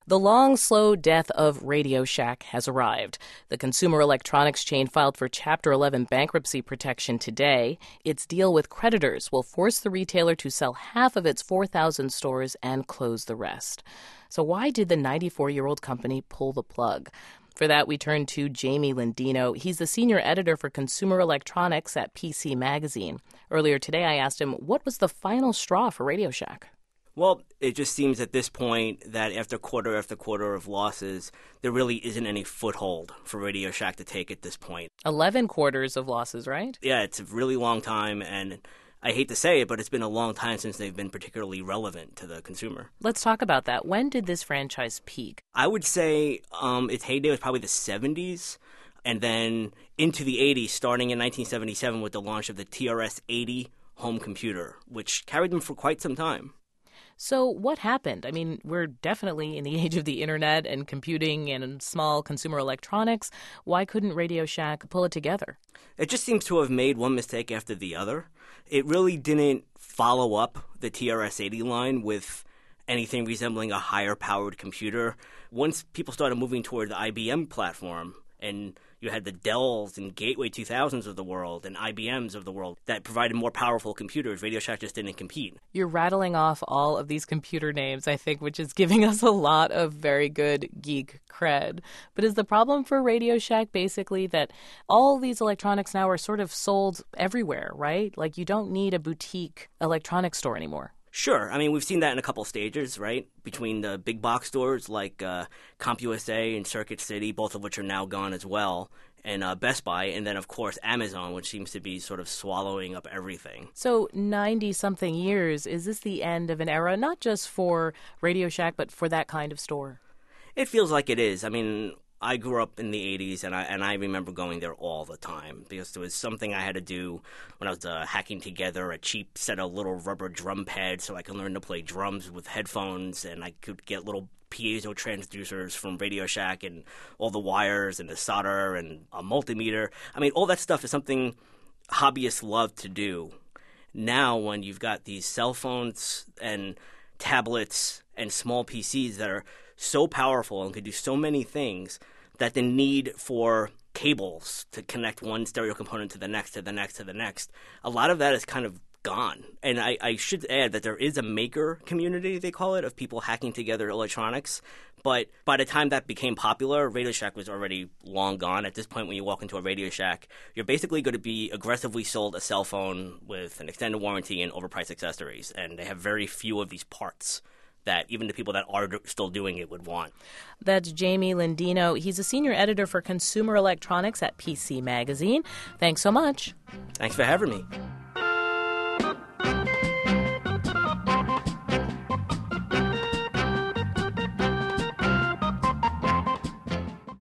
The long, slow death of Radio Shack has arrived. The consumer electronics chain filed for Chapter 11 bankruptcy protection today. Its deal with creditors will force the retailer to sell half of its 4,000 stores and close the rest. So why did the 94-year-old company pull the plug? For that, we turn to Jamie Lendino. He's the senior editor for consumer electronics at PC Magazine. Earlier today, I asked him, what was the final straw for Radio Shack? Well, it just seems at this point that after quarter of losses, there really isn't any foothold for Radio Shack to take at this point. 11 quarters of losses, right? Yeah, it's a really long time, and I hate to say it, but it's been a long time since they've been particularly relevant to the consumer. Let's talk about that. When did this franchise peak? I would say its heyday was probably the 70s, and then into the 80s, starting in 1977 with the launch of the TRS-80 home computer, which carried them for quite some time. So what happened? I mean, we're definitely in the age of the internet and computing and small consumer electronics. Why couldn't Radio Shack pull it together? It just seems to have made one mistake after the other. It really didn't follow up the TRS-80 line with anything resembling a higher-powered computer. Once people started moving toward the IBM platform, and you had the Dells and Gateway 2000s of the world and IBMs of the world that provided more powerful computers, Radio Shack just didn't compete. You're rattling off all of these computer names, I think, which is giving us a lot of very good geek cred. But is the problem for Radio Shack basically that all these electronics now are sort of sold everywhere, right? Like you don't need a boutique electronics store anymore. Sure. I mean, we've seen that in a couple stages, right? Between the big box stores like CompUSA and Circuit City, both of which are now gone as well, and Best Buy, and then, of course, Amazon, which seems to be sort of swallowing up everything. So 90-something years, is this the end of an era, not just for Radio Shack, but for that kind of store? It feels like it is. I mean, I grew up in the 80s, and I remember going there all the time because there was something I had to do when I was hacking together a cheap set of little rubber drum pads so I could learn to play drums with headphones, and I could get little piezo transducers from Radio Shack and all the wires and the solder and a multimeter. I mean, all that stuff is something hobbyists love to do. Now, when you've got these cell phones and tablets and small PCs that are so powerful and can do so many things that the need for cables to connect one stereo component to the next, to the next, to the next, a lot of that is kind of gone. And I should add that there is a maker community, they call it, of people hacking together electronics. But by the time that became popular, Radio Shack was already long gone. At this point, when you walk into a Radio Shack, you're basically going to be aggressively sold a cell phone with an extended warranty and overpriced accessories. And they have very few of these parts that even the people that are still doing it would want. That's Jamie Lendino. He's a senior editor for consumer electronics at PC Magazine. Thanks so much. Thanks for having me.